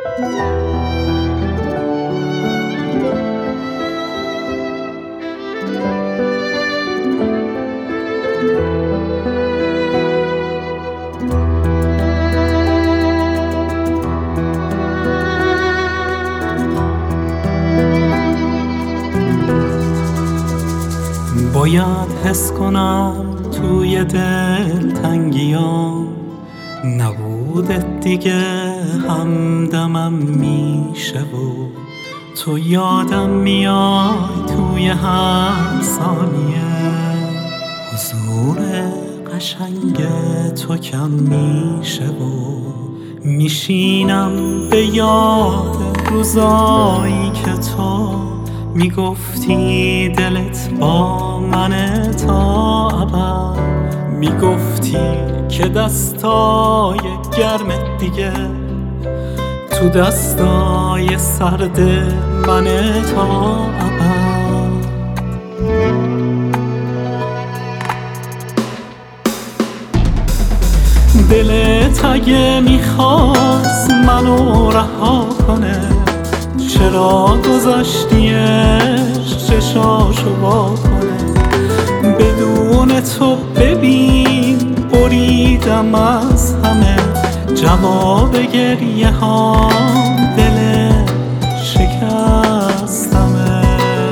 باید حس کنم توی دل تنگیام نبودت دیگه همدمم میشه و تو یادم میای توی هر ثانیه حضور قشنگ تو کم میشه و میشینم به یاد روزایی که تو میگفتی دلت با منه تا ابد میگفتی که دستای گرمت دیگه تو دستای سرد منه تا ابد دلت اگه میخواست منو رها کنه چرا گذاشتیش چشاشو وا کنه بدون تو ببین بریدم از همه جواب گریه ها دل شکستمه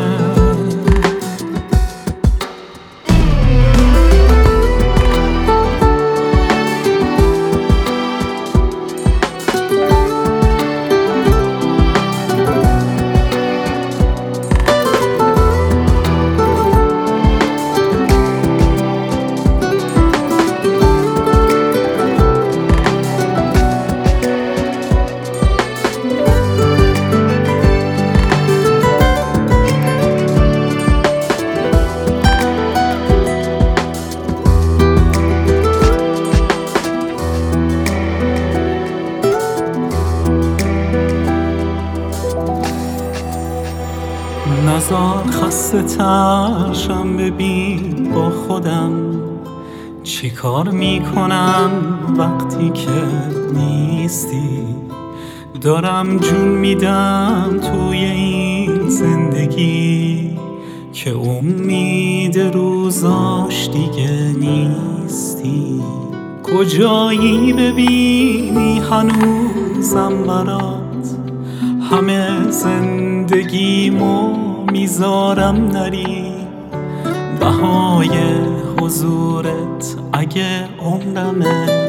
نزار خسته ترشم ببین با خودم چی کار میکنم وقتی که نیستی دارم جون میدم توی این زندگی که امید روزاش دیگه نیستی کجایی ببینی هنوزم برات همه زندگیمو میذارم نری بهای حضورت اگه عمرمه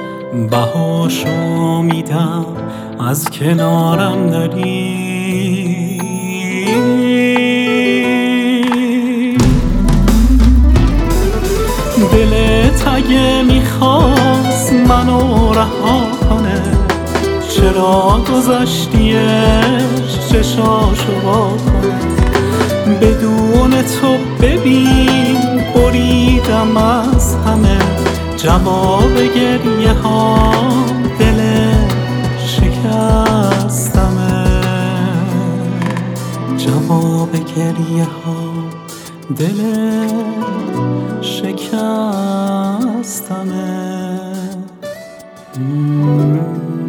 بهاشو میدم از کنارم نری دلت اگه میخواست منو رها کنه چرا گذاشتیش چشاشو وا کنه بدون تو ببین بریدم از همه جواب گریه ها دل شکستمه جواب گریه ها دل شکستمه